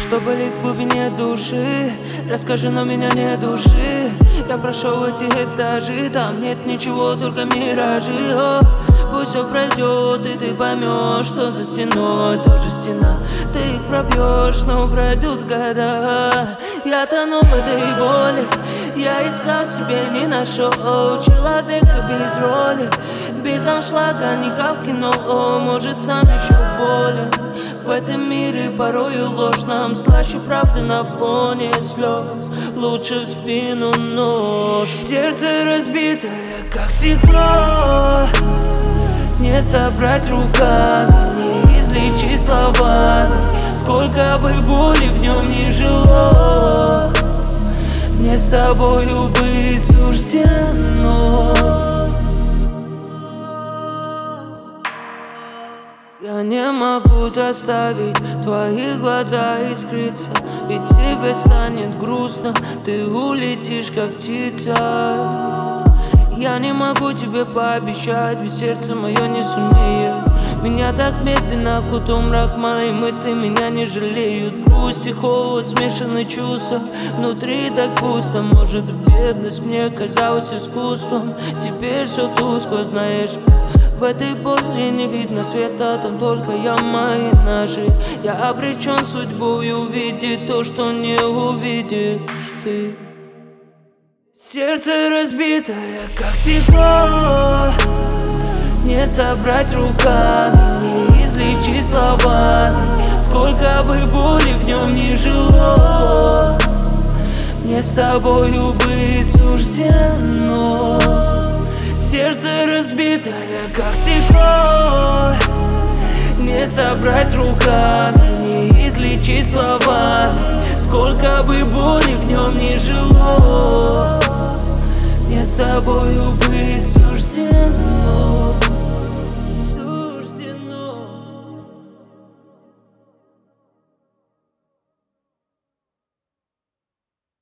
Что болит в глубине души? Расскажи, но меня не души. Я прошел эти этажи, там нет ничего, только миражи. Пусть все пройдет, и ты поймешь, что за стеной тоже стена. Ты их пробьешь, но пройдут года. Я тону в этой боли, я искал себе, не нашел человека без роли, без аншлага, не как в кино, может сам еще болен. В этом мире порою ложь нам слаще правды на фоне слез. Лучше в спину нож. Сердце разбитое, как стекло, не собрать руками, не излечить словами. Сколько бы боли в нем не жило, мне с тобою быть суждено. Я не могу заставить твои глаза искриться, ведь тебе станет грустно, ты улетишь как птица. Я не могу тебе пообещать, ведь сердце мое не сумеет. Меня так медленно окутал мрак, мои мысли меня не жалеют. Грусть и холод, смешанные чувства, внутри так пусто. Может, бедность мне казалась искусством, теперь все тускло, знаешь. В этой боли не видно света, там только яма и ножи. Я обречен судьбой увидеть то, что не увидишь ты. Сердце разбитое, как стекло, не собрать руками, не излечить словами. Сколько бы боли в нем не жило, мне с тобою быть суждено. Сердце разбитое, как стекло, не собрать руками, не излечить словами. Сколько бы боли в нем не жило, мне с тобою быть.